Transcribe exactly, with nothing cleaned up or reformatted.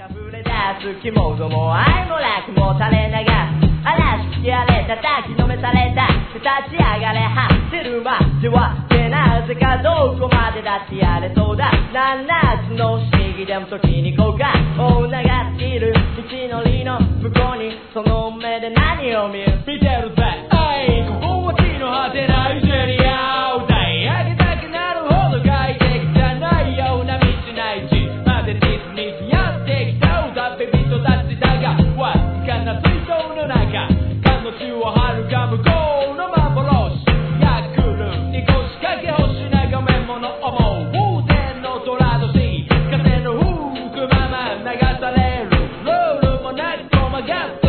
溢れ出す気もども愛も楽も垂れ流す嵐吹き荒れ叩きのめされた立ち上がれ走るまではでなぜかどこまでだってやれそうだ七つの不思議でも時に後悔大流っている道のりの向こうにその目で何を見る見てるぜあいここは地の果てないジェリア歌い上げたくなるほど快適じゃないような道ない地までディズニーやってきた歌べ人たちだがわずかな水槽の中彼女は遥か向こうの幻が来るにこしかけ星眺め物思う天の虎年風の吹くまま流されるルールもなく細がって